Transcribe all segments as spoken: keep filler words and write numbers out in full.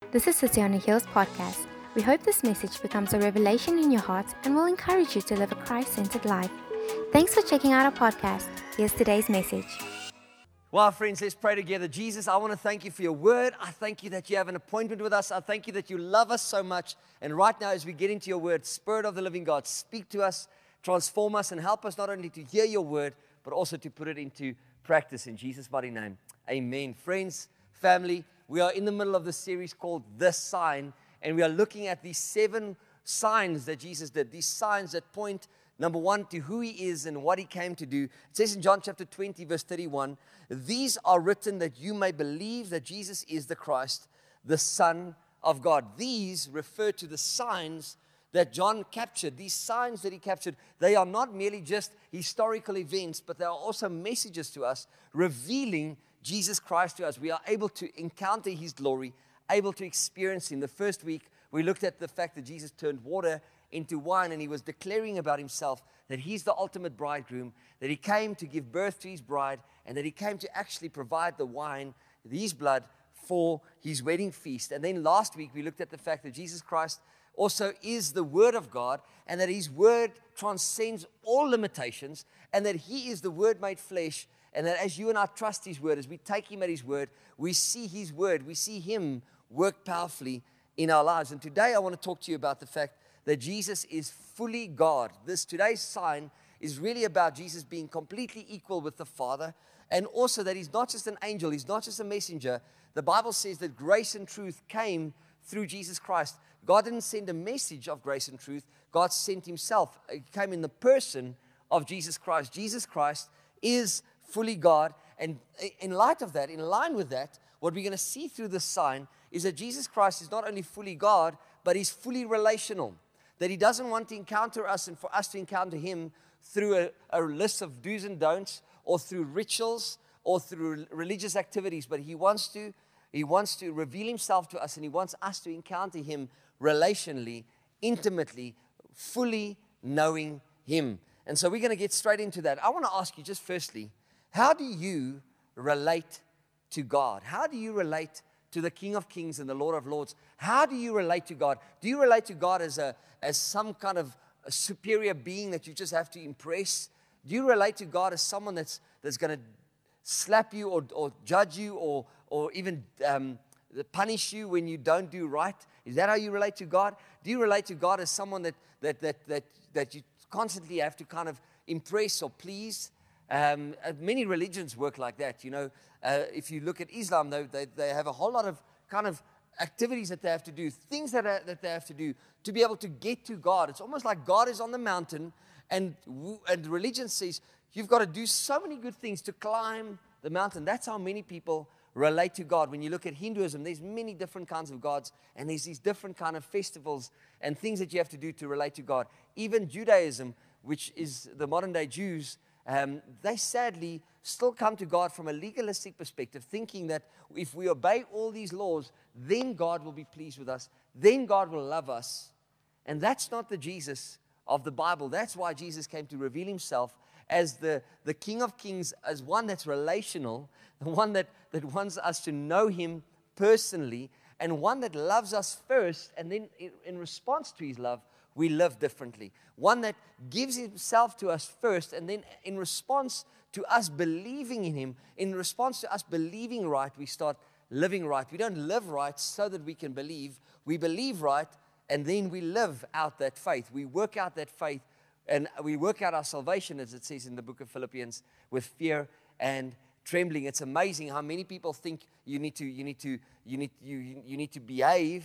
This is City on a Hill's podcast. We hope this message becomes a revelation in your heart and will encourage you to live a Christ-centered life. Thanks for checking out our podcast. Here's today's message. Well, friends, let's pray together. Jesus, I want to thank you for your word. I thank you that you have an appointment with us. I thank you that you love us so much. And right now, as we get into your word, Spirit of the living God, speak to us, transform us, and help us not only to hear your word, but also to put it into practice. In Jesus' mighty name, amen. Friends, family, we are in the middle of this series called The Sign, and we are looking at these seven signs that Jesus did, these signs that point, number one, to who he is and what he came to do. It says in John chapter twenty, verse thirty-one, these are written that you may believe that Jesus is the Christ, the Son of God. These refer to the signs that John captured. These signs that he captured, they are not merely just historical events, but they are also messages to us, revealing Jesus Christ to us. We are able to encounter his glory, able to experience him. The first week, we looked at the fact that Jesus turned water into wine, and he was declaring about himself that he's the ultimate bridegroom, that he came to give birth to his bride, and that he came to actually provide the wine, his blood, for his wedding feast. And then last week, we looked at the fact that Jesus Christ also is the Word of God, and that his Word transcends all limitations, and that he is the Word made flesh, and that as you and I trust his Word, as we take him at his word, we see his Word, we see him work powerfully in our lives. And today I want to talk to you about the fact that Jesus is fully God. This today's sign is really about Jesus being completely equal with the Father, and also that he's not just an angel, he's not just a messenger. The Bible says that grace and truth came through Jesus Christ. God didn't send a message of grace and truth. God sent himself. He came in the person of Jesus Christ. Jesus Christ is fully God. And in light of that, in line with that, what we're going to see through this sign is that Jesus Christ is not only fully God, but he's fully relational. That he doesn't want to encounter us and for us to encounter him through a, a list of do's and don'ts, or through rituals, or through religious activities, but he wants to He wants to reveal himself to us, and he wants us to encounter him relationally, intimately, fully knowing him. And so we're going to get straight into that. I want to ask you just firstly, how do you relate to God? How do you relate to the King of Kings and the Lord of Lords? How do you relate to God? Do you relate to God as a as some kind of a superior being that you just have to impress? Do you relate to God as someone that's that's going to slap you or, or judge you or or even um, punish you when you don't do right? Is that how you relate to God? Do you relate to God as someone that that that that that you constantly have to kind of impress or please? Um, many religions work like that. You know, uh, if you look at Islam, though, they they have a whole lot of kind of activities that they have to do, things that are, that they have to do to be able to get to God. It's almost like God is on the mountain, and and religion says you've got to do so many good things to climb the mountain. That's how many people relate to God. When you look at Hinduism, there's many different kinds of gods, and there's these different kind of festivals and things that you have to do to relate to God. Even Judaism, which is the modern day Jews, um, they sadly still come to God from a legalistic perspective, thinking that if we obey all these laws, then God will be pleased with us, then God will love us. And that's not the Jesus of the Bible. That's why Jesus came to reveal himself as the, the King of Kings, as one that's relational, the one that, that wants us to know him personally, and one that loves us first, and then in, in response to his love, we live differently. One that gives himself to us first, and then in response to us believing in him, in response to us believing right, we start living right. We don't live right so that we can believe. We believe right, and then we live out that faith. We work out that faith, and we work out our salvation, as it says in the book of Philippians, with fear and trembling. It's amazing how many people think you need to, you need to, you need, you, you need to behave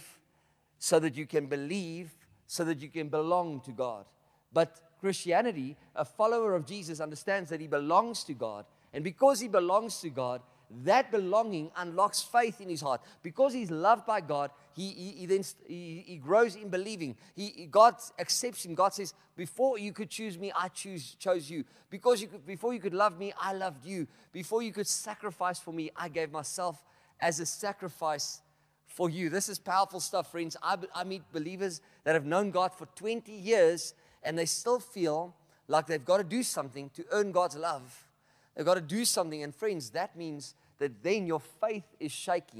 so that you can believe, so that you can belong to God. But Christianity, a follower of Jesus, understands that he belongs to God, and because he belongs to God, that belonging unlocks faith in his heart. Because he's loved by God, he, he, he then he, he grows in believing. He, he, God accepts him. God says, before you could choose me, I choose chose you. Because you could, before you could love me, I loved you. Before you could sacrifice for me, I gave myself as a sacrifice for you. This is powerful stuff, friends. I, I meet believers that have known God for twenty years, and they still feel like they've got to do something to earn God's love. They've got to do something. And friends, that means that then your faith is shaky.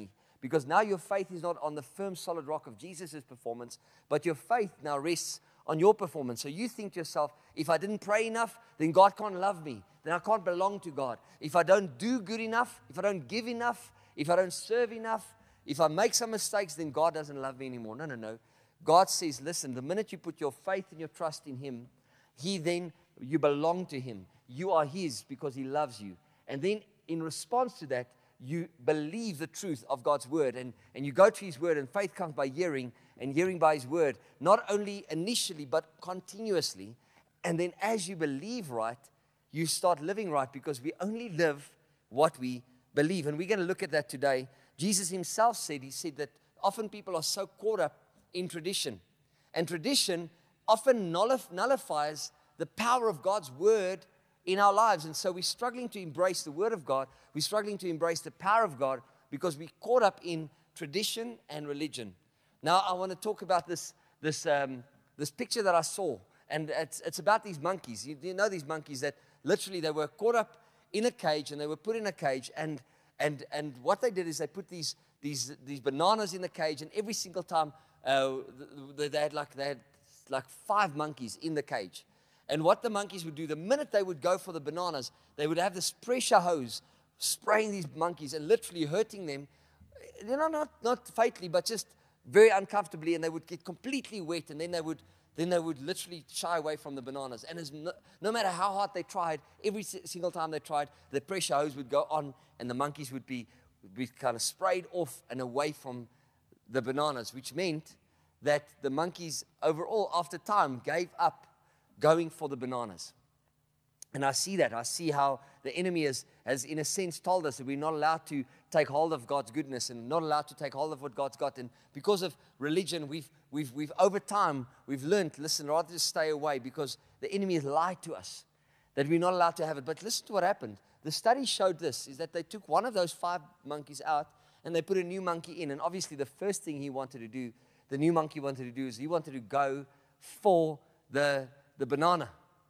Because now your faith is not on the firm, solid rock of Jesus' performance, but your faith now rests on your performance. So you think to yourself, if I didn't pray enough, then God can't love me. Then I can't belong to God. If I don't do good enough, if I don't give enough, if I don't serve enough, if I make some mistakes, then God doesn't love me anymore. No, no, no. God says, listen, the minute you put your faith and your trust in Him, He then, you belong to Him. You are His because He loves you. And then in response to that, you believe the truth of God's word, and, and you go to His word, and faith comes by hearing, and hearing by His word, not only initially, but continuously. And then as you believe right, you start living right, because we only live what we believe. And we're going to look at that today. Jesus Himself said, He said that often people are so caught up in tradition. And tradition often nullif- nullifies the power of God's word in our lives. And so we're struggling to embrace the word of God. We're struggling to embrace the power of God because we're caught up in tradition and religion. Now, I want to talk about this, this, um, this picture that I saw. And it's, it's about these monkeys. You, you know these monkeys that literally they were caught up in a cage, and they were put in a cage. And, and, and what they did is they put these, these, these bananas in the cage, and every single time uh, they, they, had like, they had like five monkeys in the cage. And what the monkeys would do, the minute they would go for the bananas, they would have this pressure hose spraying these monkeys and literally hurting them, you know, not, not fatally, but just very uncomfortably, and they would get completely wet, and then they would then they would literally shy away from the bananas. And as no, no matter how hard they tried, every single time they tried, the pressure hose would go on, and the monkeys would be, would be kind of sprayed off and away from the bananas, which meant that the monkeys overall, after time, gave up going for the bananas. And I see that. I see how the enemy has, has, in a sense, told us that we're not allowed to take hold of God's goodness and not allowed to take hold of what God's got. And because of religion, we've, we've, we've over time, we've learned, listen, rather just stay away, because the enemy has lied to us that we're not allowed to have it. But listen to what happened. The study showed this, is that they took one of those five monkeys out and they put a new monkey in. And obviously the first thing he wanted to do, the new monkey wanted to do, is he wanted to go for the the banana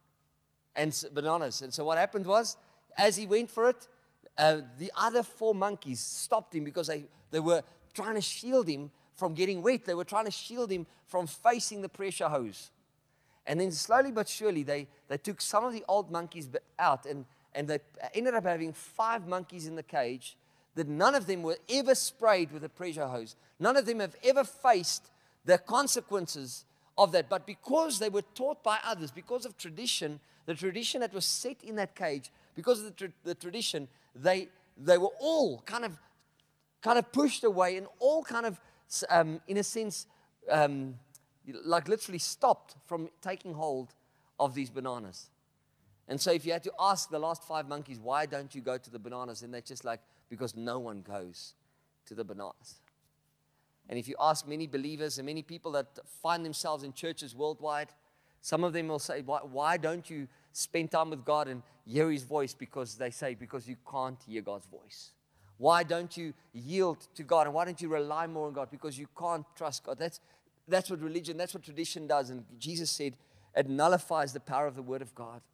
and bananas. And so what happened was, as he went for it, uh, the other four monkeys stopped him because they, they were trying to shield him from getting wet. They were trying to shield him from facing the pressure hose. And then slowly but surely, they, they took some of the old monkeys out, and, and they ended up having five monkeys in the cage that none of them were ever sprayed with a pressure hose. None of them have ever faced the consequences of that. But because they were taught by others, because of tradition, the tradition that was set in that cage, because of the, tra- the tradition, they they were all kind of kind of pushed away, and all kind of, um, in a sense, um, like literally stopped from taking hold of these bananas. And so if you had to ask the last five monkeys, why don't you go to the bananas? And they're just like, because no one goes to the bananas. And if you ask many believers and many people that find themselves in churches worldwide, some of them will say, why, why don't you spend time with God and hear His voice? Because they say, because you can't hear God's voice. Why don't you yield to God? And why don't you rely more on God? Because you can't trust God. That's, that's what religion, that's what tradition does. And Jesus said, it nullifies the power of the Word of God.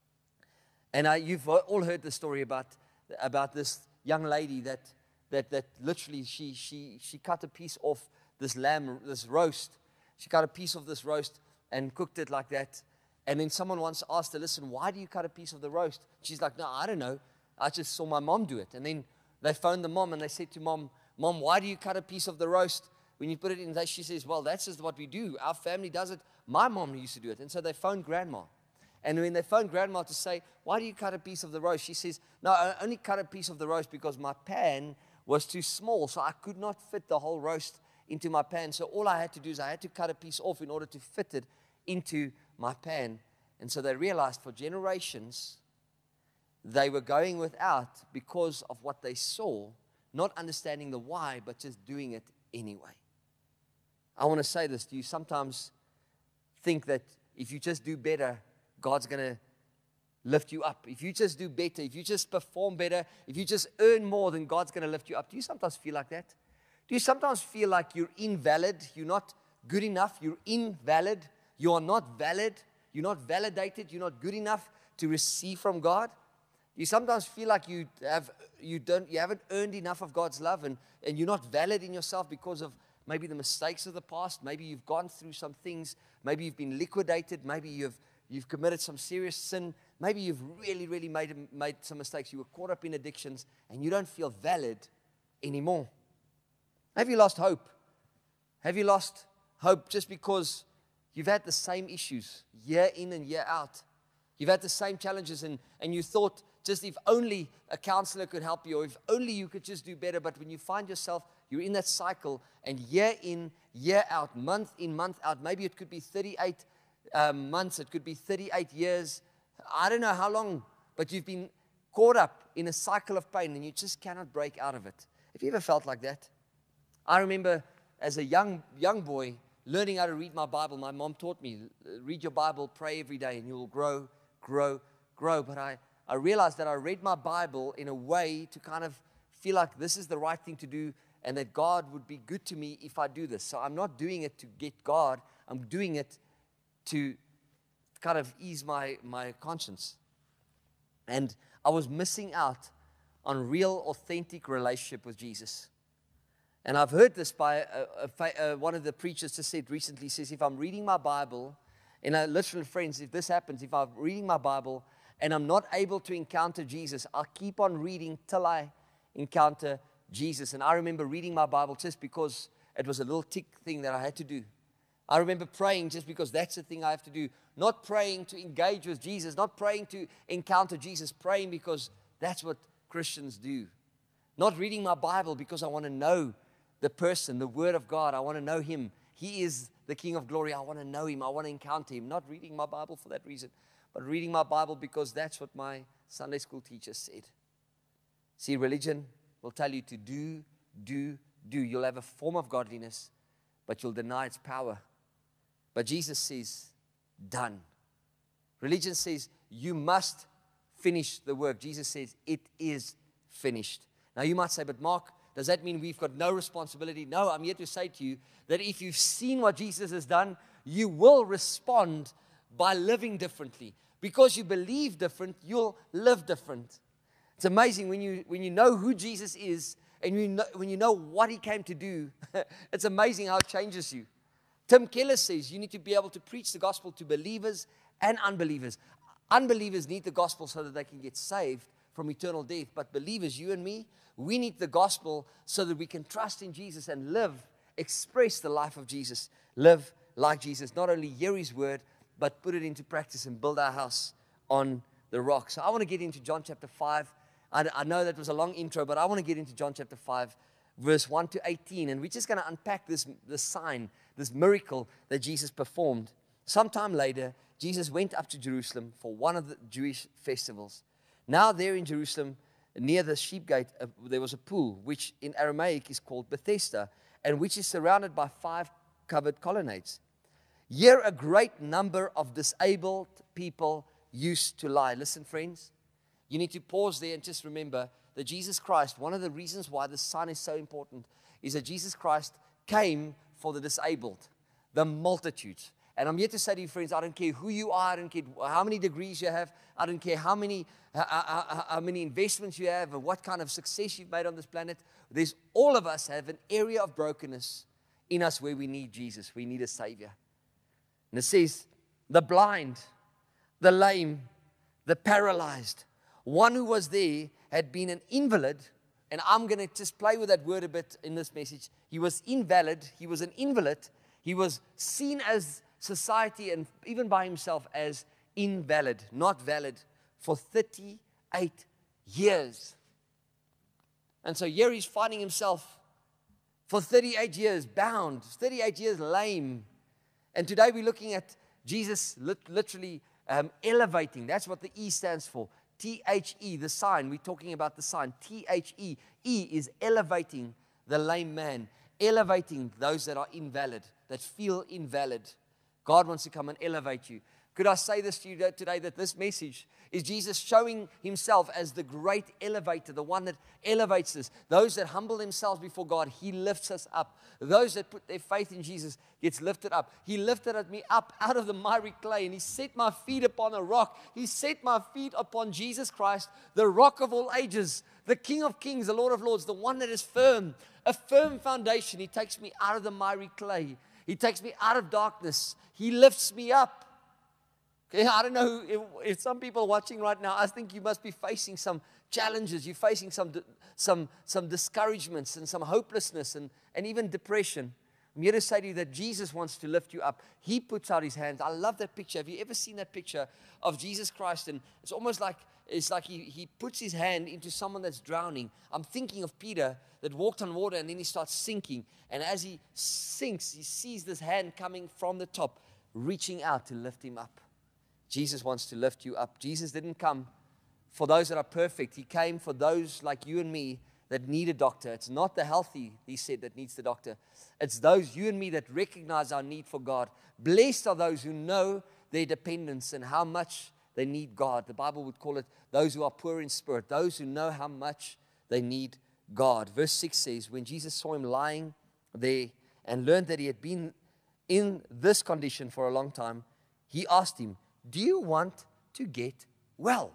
And I, you've all heard the story about, about this young lady that That, that literally she, she, she cut a piece off this lamb, this roast. She cut a piece of this roast and cooked it like that. And then someone once asked her, listen, why do you cut a piece of the roast? She's like, no, I don't know. I just saw my mom do it. And then they phoned the mom and they said to mom, Mom, why do you cut a piece of the roast when you put it in? She says, well, that's just what we do. Our family does it. My mom used to do it. And so they phoned grandma. And when they phoned grandma to say, why do you cut a piece of the roast? She says, no, I only cut a piece of the roast because my pan was too small, so I could not fit the whole roast into my pan. So all I had to do is I had to cut a piece off in order to fit it into my pan. And so they realized for generations, they were going without because of what they saw, not understanding the why, but just doing it anyway. I want to say this to you. Sometimes think that if you just do better, God's going to lift you up. If you just do better, if you just perform better, if you just earn more, then God's going to lift you up. Do you sometimes feel like that? Do you sometimes feel like you're invalid? You're not good enough. You're invalid. You are not valid. You're not validated. You're not good enough to receive from God. You sometimes feel like you have you don't you haven't earned enough of God's love, and, and you're not valid in yourself because of maybe the mistakes of the past. Maybe you've gone through some things. Maybe you've been liquidated. Maybe you've you've committed some serious sin. Maybe you've really, really made made some mistakes. You were caught up in addictions, and you don't feel valid anymore. Have you lost hope? Have you lost hope just because you've had the same issues year in and year out? You've had the same challenges, and, and you thought just if only a counselor could help you, or if only you could just do better. But when you find yourself, you're in that cycle, and year in, year out, month in, month out, maybe it could be thirty-eight um, months, it could be thirty-eight years. I don't know how long, but you've been caught up in a cycle of pain, and you just cannot break out of it. Have you ever felt like that? I remember as a young young boy learning how to read my Bible. My mom taught me, read your Bible, pray every day, and you will grow, grow, grow. But I, I realized that I read my Bible in a way to kind of feel like this is the right thing to do, and that God would be good to me if I do this. So I'm not doing it to get God. I'm doing it to kind of ease my, my conscience. And I was missing out on real, authentic relationship with Jesus. And I've heard this by a, a, a, one of the preachers just said recently, says, if I'm reading my Bible, and I literally, friends, if this happens, if I'm reading my Bible and I'm not able to encounter Jesus, I'll keep on reading till I encounter Jesus. And I remember reading my Bible just because it was a little tick thing that I had to do. I remember praying just because that's the thing I have to do. Not praying to engage with Jesus, not praying to encounter Jesus, praying because that's what Christians do. Not reading my Bible because I want to know the person, the Word of God. I want to know Him. He is the King of glory. I want to know Him. I want to encounter Him. Not reading my Bible for that reason, but reading my Bible because that's what my Sunday school teacher said. See, religion will tell you to do, do, do. You'll have a form of godliness, but you'll deny its power. But Jesus says, done. Religion says, you must finish the work. Jesus says, it is finished. Now you might say, but Mark, does that mean we've got no responsibility? No, I'm here to say to you that if you've seen what Jesus has done, you will respond by living differently. Because you believe different, you'll live different. It's amazing when you when you know who Jesus is and you know, when you know what He came to do, it's amazing how it changes you. Tim Keller says you need to be able to preach the gospel to believers and unbelievers. Unbelievers need the gospel so that they can get saved from eternal death. But believers, you and me, we need the gospel so that we can trust in Jesus and live, express the life of Jesus, live like Jesus. Not only hear His word, but put it into practice and build our house on the rock. So I want to get into John chapter five. I, I know that was a long intro, but I want to get into John chapter five, verse one to eighteen. And we're just going to unpack this, this sign, this miracle that Jesus performed. Sometime later, Jesus went up to Jerusalem for one of the Jewish festivals. Now there in Jerusalem, near the sheep gate, uh, there was a pool, which in Aramaic is called Bethesda, and which is surrounded by five covered colonnades. Here a great number of disabled people used to lie. Listen, friends, you need to pause there and just remember that Jesus Christ, one of the reasons why this sign is so important, is that Jesus Christ came for the disabled, the multitudes. And I'm here to say to you, friends, I don't care who you are, I don't care how many degrees you have, I don't care how many how, how, how many investments you have, and what kind of success you've made on this planet. There's all of us have an area of brokenness in us where we need Jesus. We need a Savior. And it says, the blind, the lame, the paralyzed, one who was there had been an invalid, and I'm going to just play with that word a bit in this message. He was invalid, he was an invalid, he was seen as society and even by himself as invalid, not valid, for thirty-eight years. And so here he's finding himself for thirty-eight years bound, thirty-eight years lame. And today we're looking at Jesus literally um, elevating. That's what the E stands for. T H E, the sign. We're talking about the sign. T H E. E is elevating the lame man, elevating those that are invalid, that feel invalid. God wants to come and elevate you. Could I say this to you today, that this message is Jesus showing himself as the great elevator, the one that elevates us. Those that humble themselves before God, he lifts us up. Those that put their faith in Jesus gets lifted up. He lifted me up out of the miry clay, and he set my feet upon a rock. He set my feet upon Jesus Christ, the rock of all ages, the King of kings, the Lord of lords, the one that is firm, a firm foundation. He takes me out of the miry clay. He takes me out of darkness. He lifts me up. Okay, I don't know if, if some people watching right now, I think you must be facing some challenges. You're facing some some some discouragements and some hopelessness and, and even depression. I'm here to say to you that Jesus wants to lift you up. He puts out his hands. I love that picture. Have you ever seen that picture of Jesus Christ? And it's almost like it's like he, he puts his hand into someone that's drowning. I'm thinking of Peter that walked on water and then he starts sinking. And as he sinks, he sees this hand coming from the top, reaching out to lift him up. Jesus wants to lift you up. Jesus didn't come for those that are perfect. He came for those like you and me that need a doctor. It's not the healthy, he said, that needs the doctor. It's those, you and me, that recognize our need for God. Blessed are those who know their dependence and how much they need God. The Bible would call it those who are poor in spirit, those who know how much they need God. Verse six says, when Jesus saw him lying there and learned that he had been in this condition for a long time, he asked him, do you want to get well?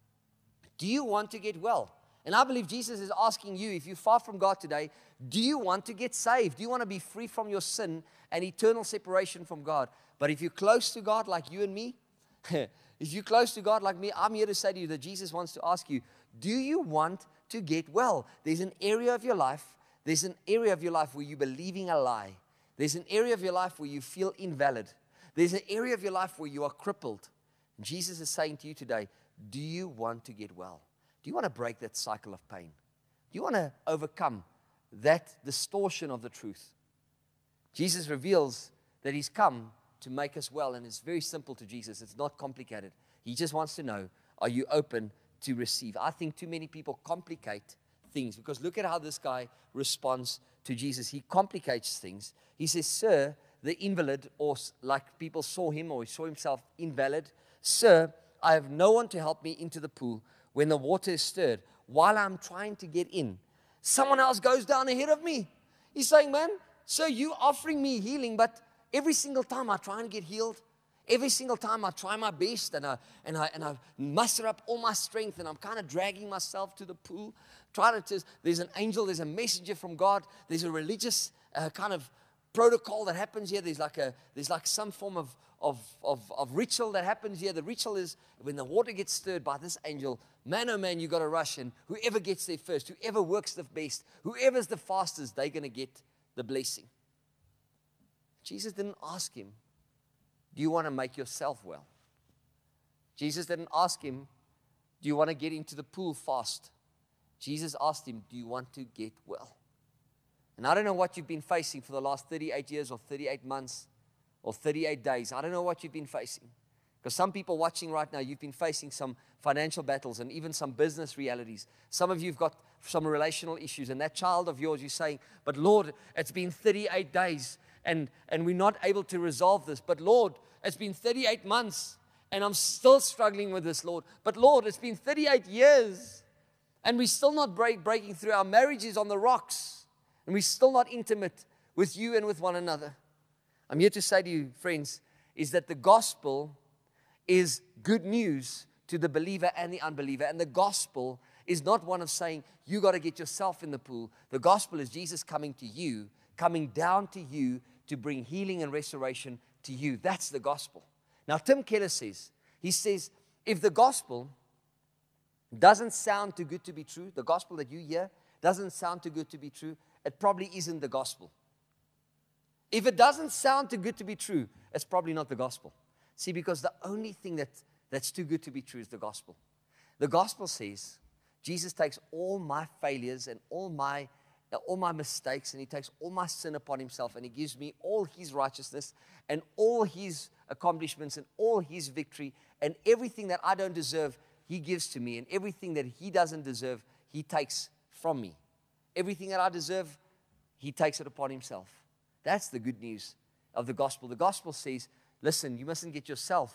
Do you want to get well? And I believe Jesus is asking you, if you're far from God today, do you want to get saved? Do you want to be free from your sin and eternal separation from God? But if you're close to God like you and me, if you're close to God like me, I'm here to say to you that Jesus wants to ask you, do you want to get well? There's an area of your life, there's an area of your life where you're believing a lie. There's an area of your life where you feel invalid. There's an area of your life where you are crippled. And Jesus is saying to you today, do you want to get well? Do you want to break that cycle of pain? Do you want to overcome that distortion of the truth? Jesus reveals that he's come to make us well, and it's very simple to Jesus. It's not complicated. He just wants to know, are you open to receive? I think too many people complicate things, because look at how this guy responds to Jesus. He complicates things. He says, sir, the invalid, or like people saw him or he saw himself invalid, sir, I have no one to help me into the pool when the water is stirred. While I'm trying to get in, someone else goes down ahead of me. He's saying, man, sir, you offering me healing, but every single time I try and get healed, every single time I try my best and I, and I, and I muster up all my strength and I'm kind of dragging myself to the pool, trying to, there's an angel, there's a messenger from God, there's a religious uh, kind of protocol that happens here. There's like a, there's like some form of, of, of, of ritual that happens here. The ritual is when the water gets stirred by this angel, man, oh man, you got to rush, and whoever gets there first, whoever works the best, whoever's the fastest, they're going to get the blessing. Jesus didn't ask him, do you want to make yourself well? Jesus didn't ask him, do you want to get into the pool fast? Jesus asked him, do you want to get well? And I don't know what you've been facing for the last thirty-eight years or thirty-eight months or thirty-eight days. I don't know what you've been facing. Because some people watching right now, you've been facing some financial battles and even some business realities. Some of you have got some relational issues. And that child of yours, you're saying, but Lord, it's been thirty-eight days and, and we're not able to resolve this. But Lord, it's been thirty-eight months and I'm still struggling with this, Lord. But Lord, it's been thirty-eight years and we're still not break, breaking through. Our marriage is on the rocks. And we're still not intimate with you and with one another. I'm here to say to you, friends, is that the gospel is good news to the believer and the unbeliever. And the gospel is not one of saying, you got to get yourself in the pool. The gospel is Jesus coming to you, coming down to you to bring healing and restoration to you. That's the gospel. Now, Tim Keller says, he says, if the gospel doesn't sound too good to be true, the gospel that you hear doesn't sound too good to be true, it probably isn't the gospel. If it doesn't sound too good to be true, it's probably not the gospel. See, because the only thing that, that's too good to be true is the gospel. The gospel says, Jesus takes all my failures and all my, all my mistakes, and he takes all my sin upon himself, and he gives me all his righteousness and all his accomplishments and all his victory, and everything that I don't deserve, he gives to me, and everything that he doesn't deserve, he takes from me. Everything that I deserve, he takes it upon himself. That's the good news of the gospel. The gospel says, listen, you mustn't get yourself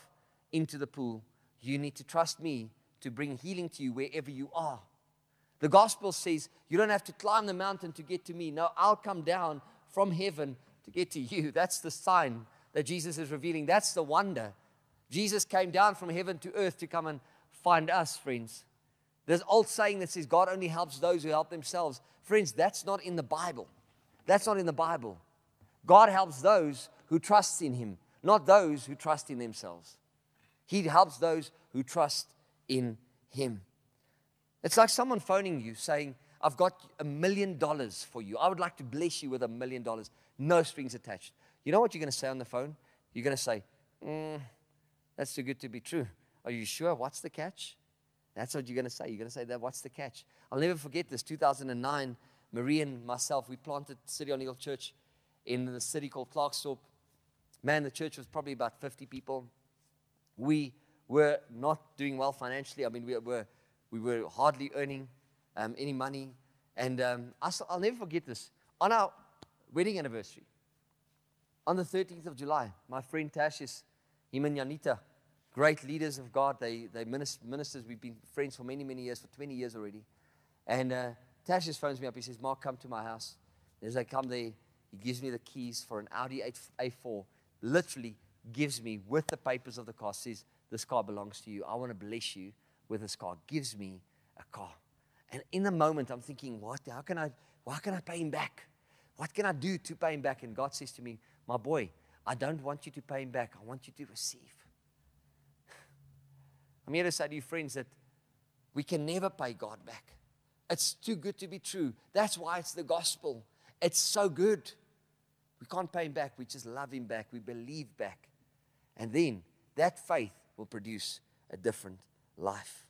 into the pool. You need to trust me to bring healing to you wherever you are. The gospel says you don't have to climb the mountain to get to me. No, I'll come down from heaven to get to you. That's the sign that Jesus is revealing. That's the wonder. Jesus came down from heaven to earth to come and find us, friends. There's an old saying that says God only helps those who help themselves. Friends, that's not in the Bible. That's not in the Bible. God helps those who trust in Him, not those who trust in themselves. He helps those who trust in Him. It's like someone phoning you saying, I've got a million dollars for you. I would like to bless you with a million dollars. No strings attached. You know what you're going to say on the phone? You're going to say, mm, that's too good to be true. Are you sure? What's the catch? That's what you're going to say. You're going to say that, what's the catch? I'll never forget this. two thousand nine, Marie and myself, we planted City on Hill Church in the city called Clarksthorpe. Man, the church was probably about fifty people. We were not doing well financially. I mean, we were we were hardly earning um, any money. And um, I'll never forget this. On our wedding anniversary, on the thirteenth of July, my friend Tashius, him and Janita, great leaders of God. They they ministers. We've been friends for many, many years, for twenty years already. And uh, Tashius phones me up. He says, Mark, come to my house. As I come there, he gives me the keys for an Audi A four. Literally gives me with the papers of the car. Says, this car belongs to you. I want to bless you with this car. Gives me a car. And in the moment, I'm thinking, what? How can I, how can I pay him back? What can I do to pay him back? And God says to me, my boy, I don't want you to pay him back. I want you to receive. I'm here to say to you, friends, that we can never pay God back. It's too good to be true. That's why it's the gospel. It's so good. We can't pay him back. We just love him back. We believe back. And then that faith will produce a different life.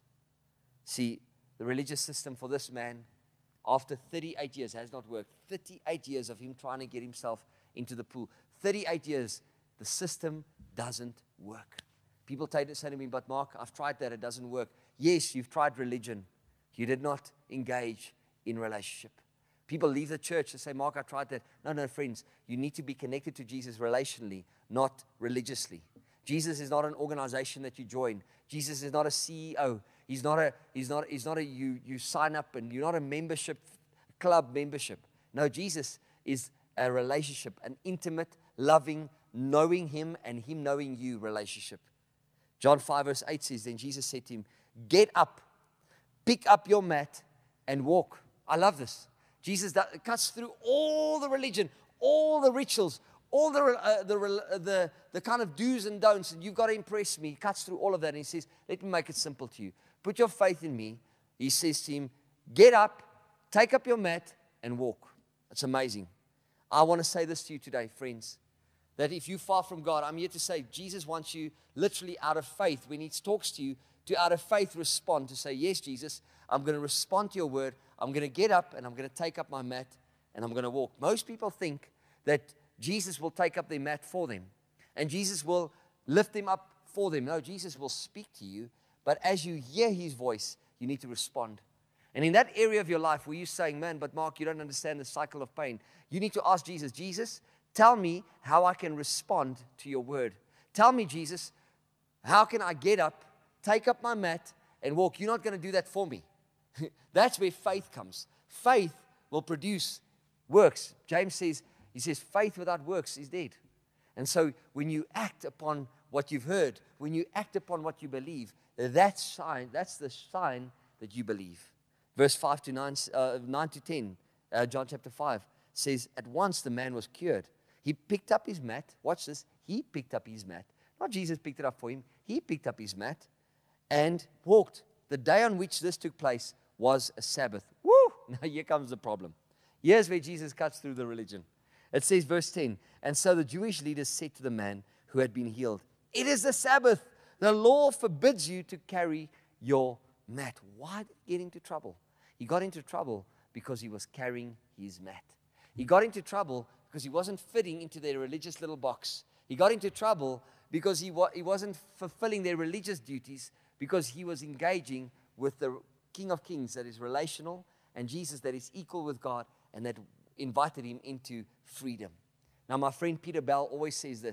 See, the religious system for this man, after thirty-eight years, has not worked. thirty-eight years of him trying to get himself into the pool. thirty-eight years, the system doesn't work. People say to me, but Mark, I've tried that. It doesn't work. Yes, you've tried religion. You did not engage in relationship. People leave the church and say, Mark, I tried that. No, no, friends. You need to be connected to Jesus relationally, not religiously. Jesus is not an organization that you join. Jesus is not a C E O. He's not a, he's not, he's not a, you, you sign up and you're not a membership, club membership. No, Jesus is a relationship, an intimate, loving, knowing Him and Him knowing you relationship. John five verse eight says, then Jesus said to him, get up, pick up your mat and walk. I love this. Jesus that cuts through all the religion, all the rituals, all the, uh, the, uh, the, the kind of do's and don'ts, and you've got to impress me. He cuts through all of that, and he says, let me make it simple to you. Put your faith in me. He says to him, get up, take up your mat, and walk. It's amazing. I want to say this to you today, friends, that if you're far from God, I'm here to say Jesus wants you literally out of faith, when He talks to you, to out of faith respond, to say, yes, Jesus, I'm going to respond to your word. I'm going to get up, and I'm going to take up my mat, and I'm going to walk. Most people think that Jesus will take up their mat for them, and Jesus will lift them up for them. No, Jesus will speak to you, but as you hear His voice, you need to respond. And in that area of your life where you're saying, man, but Mark, you don't understand the cycle of pain, you need to ask Jesus, Jesus, tell me how I can respond to your word. Tell me, Jesus, how can I get up, take up my mat, and walk? You're not going to do that for me. That's where faith comes. Faith will produce works. James says, he says, faith without works is dead. And so when you act upon what you've heard, when you act upon what you believe, that's sign, that's the sign that you believe. Verse five to nine, uh, nine to ten, uh, John chapter five, says, at once the man was cured. He picked up his mat. Watch this. He picked up his mat. Not Jesus picked it up for him. He picked up his mat and walked. The day on which this took place was a Sabbath. Woo! Now here comes the problem. Here's where Jesus cuts through the religion. It says, verse ten, and so the Jewish leaders said to the man who had been healed, it is the Sabbath. The law forbids you to carry your mat. Why did he get into trouble? He got into trouble because he was carrying his mat. He got into trouble because he wasn't fitting into their religious little box. He got into trouble because he, wa- he wasn't fulfilling their religious duties, because he was engaging with the King of Kings that is relational, and Jesus that is equal with God, and that invited him into freedom. Now, my friend Peter Bell always says this.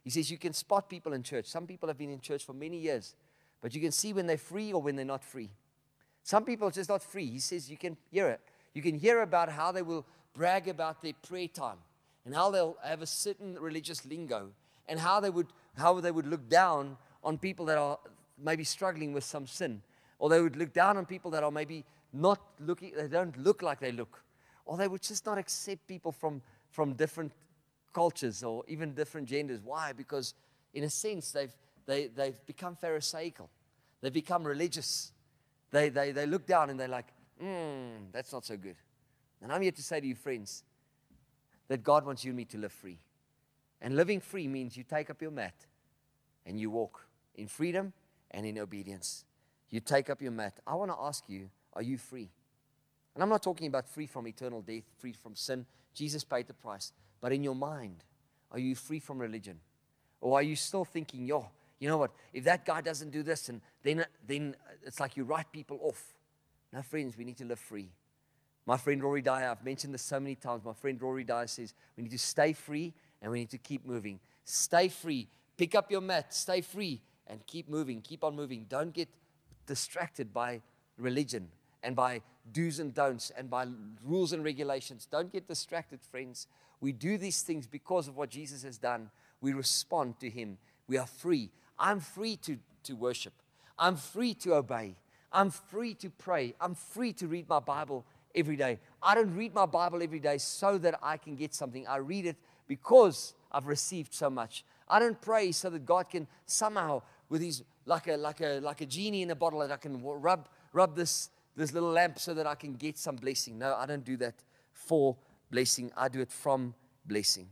He says you can spot people in church. Some people have been in church for many years, but you can see when they're free or when they're not free. Some people are just not free. He says you can hear it. You can hear about how they will brag about their prayer time and how they'll have a certain religious lingo and how they would how they would look down on people that are maybe struggling with some sin, or they would look down on people that are maybe not looking, they don't look like they look, or they would just not accept people from, from different cultures or even different genders. Why? Because in a sense, they've, they, they've become pharisaical. They've become religious. They, they, they look down and they're like, hmm, that's not so good. And I'm here to say to you, friends, that God wants you and me to live free. And living free means you take up your mat and you walk in freedom and in obedience. You take up your mat. I want to ask you, are you free? And I'm not talking about free from eternal death, free from sin. Jesus paid the price. But in your mind, are you free from religion? Or are you still thinking, yo, you know what, if that guy doesn't do this, and then, then it's like you write people off. No, friends, we need to live free. My friend Rory Dyer, I've mentioned this so many times. My friend Rory Dyer says we need to stay free and we need to keep moving. Stay free. Pick up your mat. Stay free and keep moving. Keep on moving. Don't get distracted by religion and by do's and don'ts and by rules and regulations. Don't get distracted, friends. We do these things because of what Jesus has done. We respond to Him. We are free. I'm free to, to worship. I'm free to obey. I'm free to pray. I'm free to read my Bible every day. I don't read my Bible every day so that I can get something. I read it because I've received so much. I don't pray so that God can somehow, with His like a like a like a genie in a bottle, that I can rub rub this this little lamp so that I can get some blessing. No, I don't do that for blessing. I do it from blessing.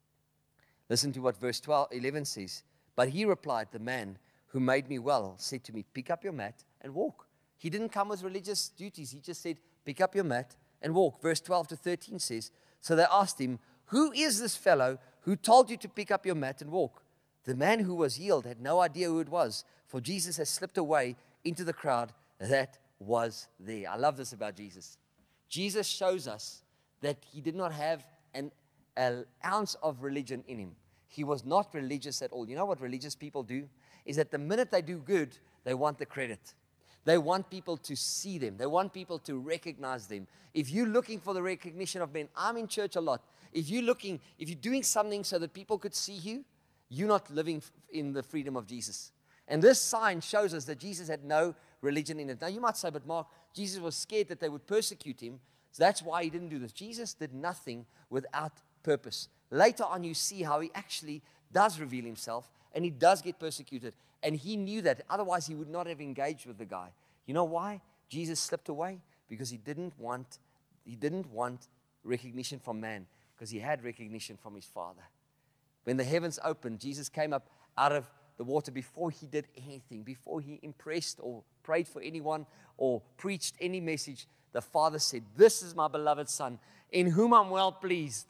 Listen to what verse twelve, eleven says. But he replied, the man who made me well said to me, pick up your mat and walk. He didn't come with religious duties. He just said, pick up your mat and walk. Verse twelve to thirteen says, so they asked him, who is this fellow who told you to pick up your mat and walk? The man who was healed had no idea who it was, for Jesus had slipped away into the crowd that was there. I love this about Jesus. Jesus shows us that He did not have an, an ounce of religion in Him. He was not religious at all. You know what religious people do? Is that the minute they do good, they want the credit. They want people to see them. They want people to recognize them. If you're looking for the recognition of men, I'm in church a lot. If you're looking, if you're doing something so that people could see you, you're not living in the freedom of Jesus. And this sign shows us that Jesus had no religion in it. Now you might say, but Mark, Jesus was scared that they would persecute Him. So that's why He didn't do this. Jesus did nothing without purpose. Later on, you see how He actually does reveal Himself, and He does get persecuted. And He knew that. Otherwise, He would not have engaged with the guy. You know why? Jesus slipped away because He didn't want, He didn't want recognition from man, because He had recognition from His Father. When the heavens opened, Jesus came up out of the water before He did anything, before He impressed or prayed for anyone or preached any message. The Father said, this is my beloved Son, in whom I'm well pleased.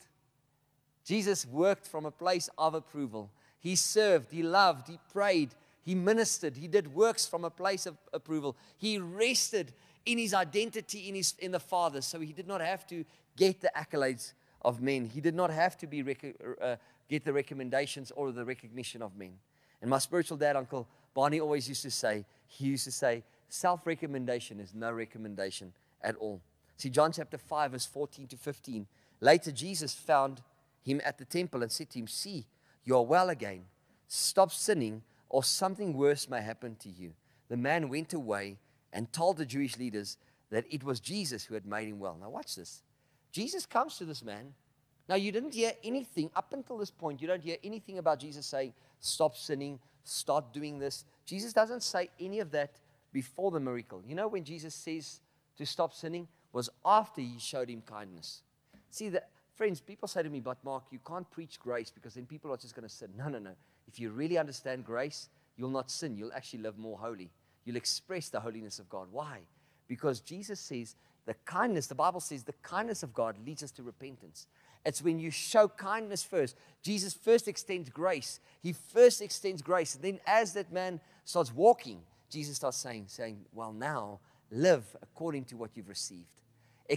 Jesus worked from a place of approval. He served, He loved, He prayed, He ministered, He did works from a place of approval. He rested in His identity in, his, in the Father, so He did not have to get the accolades of men. He did not have to be rec- uh, get the recommendations or the recognition of men. And my spiritual dad, Uncle Barney, always used to say, he used to say, self-recommendation is no recommendation at all. See, John chapter five, verse fourteen to fifteen. Later, Jesus found him at the temple and said to him, see, you are well again. Stop sinning, or something worse may happen to you. The man went away and told the Jewish leaders that it was Jesus who had made him well. Now watch this. Jesus comes to this man. Now you didn't hear anything, up until this point, you don't hear anything about Jesus saying, stop sinning, start doing this. Jesus doesn't say any of that before the miracle. You know when Jesus says to stop sinning, was after He showed him kindness. See, the, friends, people say to me, but Mark, you can't preach grace because then people are just going to sin. No, no, no. If you really understand grace, you'll not sin. You'll actually live more holy. You'll express the holiness of God. Why? Because Jesus says the kindness, the Bible says the kindness of God leads us to repentance. It's when you show kindness first. Jesus first extends grace. He first extends grace. And then as that man starts walking, Jesus starts saying, saying, well, now live according to what you've received.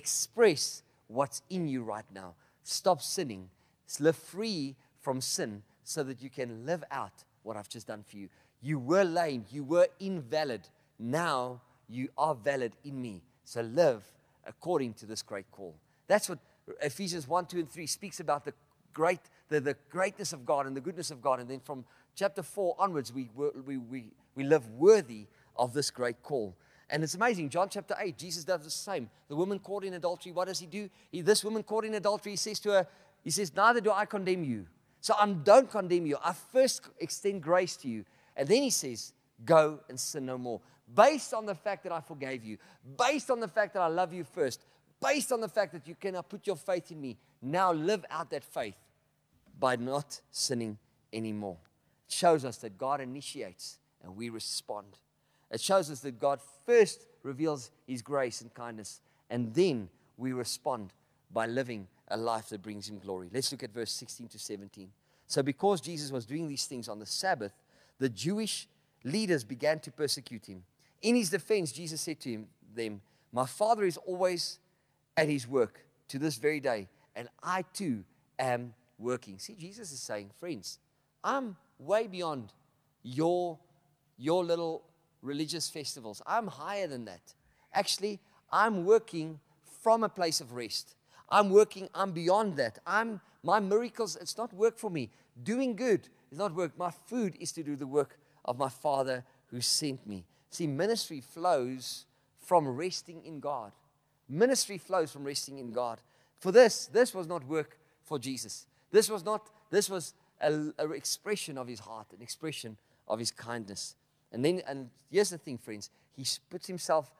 Express what's in you right now. Stop sinning. Live free from sin so that you can live out what I've just done for you. You were lame. You were invalid. Now you are valid in me. So live according to this great call. That's what Ephesians one, two, and three speaks about, the great, the, the greatness of God and the goodness of God. And then from chapter four onwards, we, we, we, we live worthy of this great call. And it's amazing. John chapter eight, Jesus does the same. The woman caught in adultery, what does he do? He, this woman caught in adultery, he says to her, he says, neither do I condemn you. So I don't condemn you. I first extend grace to you. And then he says, go and sin no more. Based on the fact that I forgave you, based on the fact that I love you first, based on the fact that you cannot put your faith in me, now live out that faith by not sinning anymore. It shows us that God initiates and we respond. It shows us that God first reveals His grace and kindness, and then we respond by living a life that brings Him glory. Let's look at verse sixteen to seventeen. So because Jesus was doing these things on the Sabbath, the Jewish leaders began to persecute Him. In His defense, Jesus said to him, them, my Father is always at His work to this very day, and I too am working. See, Jesus is saying, friends, I'm way beyond your, your little religious festivals. I'm higher than that. Actually, I'm working from a place of rest. I'm working, I'm beyond that. I'm my miracles, it's not work for me. Doing good is not work. My food is to do the work of my Father who sent me. See, ministry flows from resting in God. Ministry flows from resting in God. For this, this was not work for Jesus. This was not, this was an expression of His heart, an expression of His kindness. And then, and here's the thing, friends, He puts Himself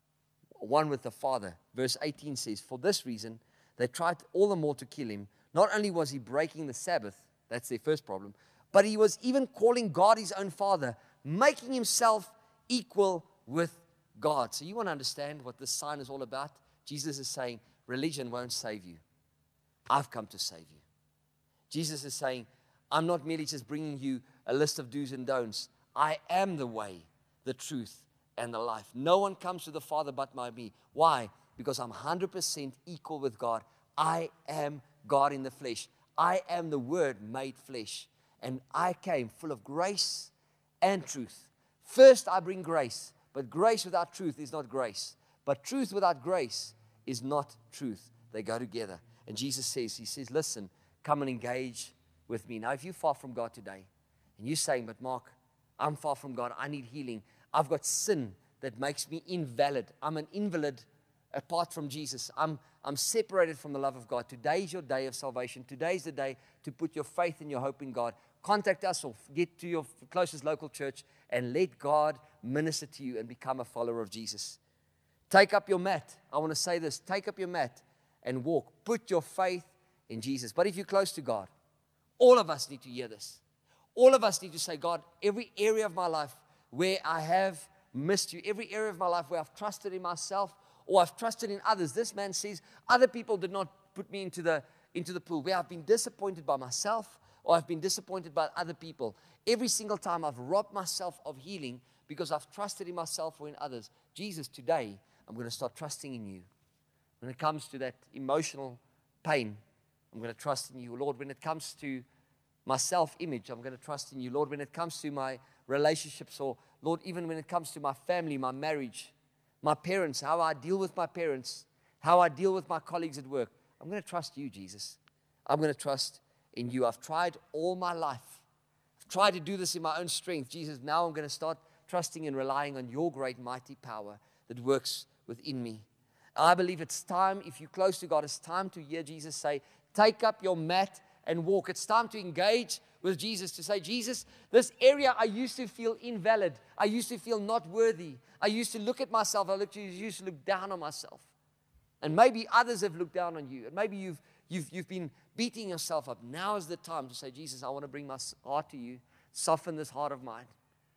one with the Father. Verse eighteen says, for this reason, they tried all the more to kill Him. Not only was He breaking the Sabbath, that's their first problem, but He was even calling God His own Father, making Himself equal with God. So you want to understand what this sign is all about? Jesus is saying, religion won't save you. I've come to save you. Jesus is saying, I'm not merely just bringing you a list of do's and don'ts. I am the way, the truth, and the life. No one comes to the Father but by me. Why? Because I'm one hundred percent equal with God. I am God in the flesh. I am the Word made flesh. And I came full of grace and truth. First, I bring grace. But grace without truth is not grace. But truth without grace is not truth. They go together. And Jesus says, He says, listen, come and engage with me. Now, if you're far from God today, and you're saying, but Mark, I'm far from God. I need healing. I've got sin that makes me invalid. I'm an invalid apart from Jesus. I'm, I'm separated from the love of God. Today is your day of salvation. Today is the day to put your faith and your hope in God. Contact us or get to your closest local church and let God minister to you and become a follower of Jesus. Take up your mat. I want to say this. Take up your mat and walk. Put your faith in Jesus. But if you're close to God, all of us need to hear this. All of us need to say, God, every area of my life where I have missed you, every area of my life where I've trusted in myself or I've trusted in others. This man says, other people did not put me into the, into the pool. Where I've been disappointed by myself or I've been disappointed by other people. Every single time I've robbed myself of healing because I've trusted in myself or in others. Jesus, today, I'm going to start trusting in you. When it comes to that emotional pain, I'm going to trust in you. Lord, when it comes to my self-image, I'm going to trust in you. Lord, when it comes to my relationships, or Lord, even when it comes to my family, my marriage, my parents, how I deal with my parents, how I deal with my colleagues at work, I'm going to trust you, Jesus. I'm going to trust in you. I've tried all my life. I've tried to do this in my own strength. Jesus, now I'm going to start trusting and relying on your great mighty power that works within me. I believe it's time, if you're close to God, it's time to hear Jesus say, take up your mat and walk. It's time to engage with Jesus, to say, Jesus, this area I used to feel invalid. I used to feel not worthy. I used to look at myself. I looked, used to look down on myself. And maybe others have looked down on you. And maybe you've, you've, you've been beating yourself up. Now is the time to say, Jesus, I want to bring my heart to you. Soften this heart of mine.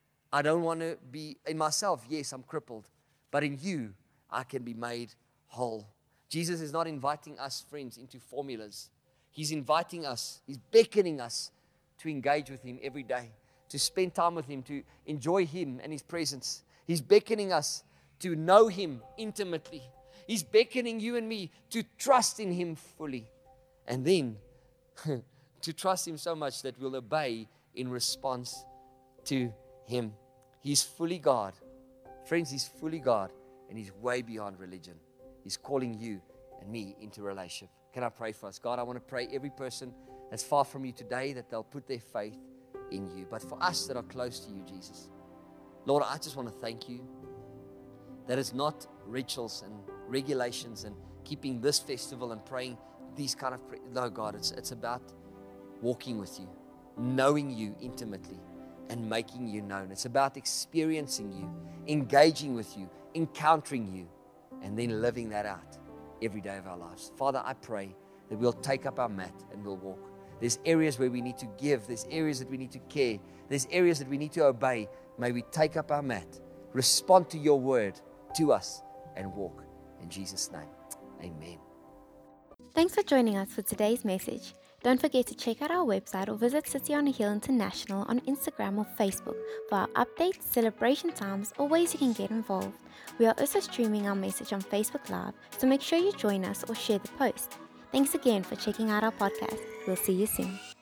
I don't want to be, in myself, yes, I'm crippled. But in you, I can be made whole. Jesus is not inviting us, friends, into formulas. He's inviting us, He's beckoning us to engage with Him every day, to spend time with Him, to enjoy Him and His presence. He's beckoning us to know Him intimately. He's beckoning you and me to trust in Him fully. And then to trust Him so much that we'll obey in response to Him. He's fully God. Friends, He's fully God, and He's way beyond religion. He's calling you and me into relationship. Can I pray for us? God, I want to pray every person that's far from you today, that they'll put their faith in you. But for us that are close to you, Jesus, Lord, I just want to thank you that it's not rituals and regulations and keeping this festival and praying these kind of, pre- no, God, it's, it's about walking with you, knowing you intimately and making you known. It's about experiencing you, engaging with you, encountering you, and then living that out every day of our lives. Father, I pray that we'll take up our mat and we'll walk. There's areas where we need to give. There's areas that we need to care. There's areas that we need to obey. May we take up our mat, respond to your word to us, and walk. In Jesus' name, amen. Thanks for joining us for today's message. Don't forget to check out our website or visit City on a Hill International on Instagram or Facebook for our updates, celebration times, or ways you can get involved. We are also streaming our message on Facebook Live, so make sure you join us or share the post. Thanks again for checking out our podcast. We'll see you soon.